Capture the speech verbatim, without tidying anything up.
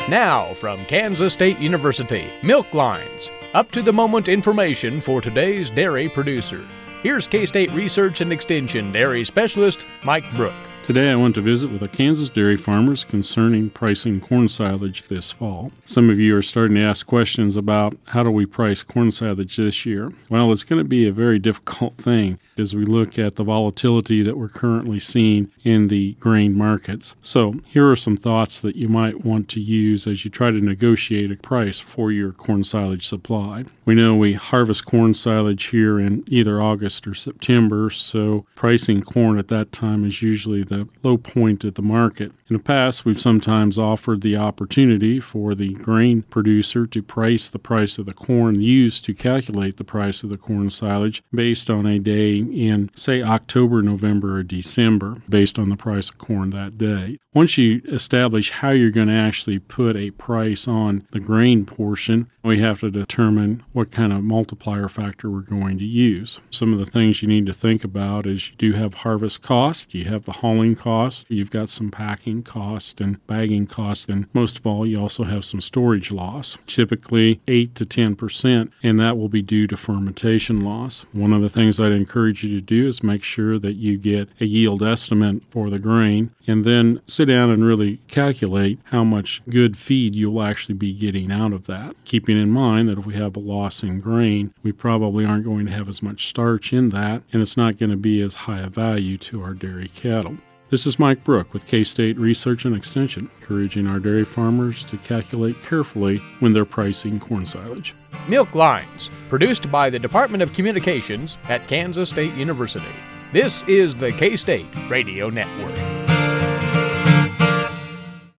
Now, from Kansas State University, Milk Lines, up-to-the-moment information for today's dairy producer. Here's K-State Research and Extension Dairy Specialist Mike Brook. Today I went to visit with the Kansas dairy farmers concerning pricing corn silage this fall. Some of you are starting to ask questions about how do we price corn silage this year. Well, it's going to be a very difficult thing as we look at the volatility that we're currently seeing in the grain markets. So here are some thoughts that you might want to use as you try to negotiate a price for your corn silage supply. We know we harvest corn silage here in either August or September, so pricing corn at that time is usually the the low point at the market. In the past, we've sometimes offered the opportunity for the grain producer to price the price of the corn used to calculate the price of the corn silage based on a day in, say, October, November, or December, based on the price of corn that day. Once you establish how you're going to actually put a price on the grain portion, we have to determine what kind of multiplier factor we're going to use. Some of the things you need to think about is you do have harvest cost, you have the hauling cost, you've got some packing cost and bagging cost, and most of all, you also have some storage loss, typically eight to ten percent, and that will be due to fermentation loss. One of the things I'd encourage you to do is make sure that you get a yield estimate for the grain, and then sit down and really calculate how much good feed you'll actually be getting out of that, keeping in mind that if we have a loss in grain, we probably aren't going to have as much starch in that, and it's not going to be as high a value to our dairy cattle. This is Mike Brook with K-State Research and Extension, encouraging our dairy farmers to calculate carefully when they're pricing corn silage. Milk Lines, produced by the Department of Communications at Kansas State University. This is the K-State Radio Network.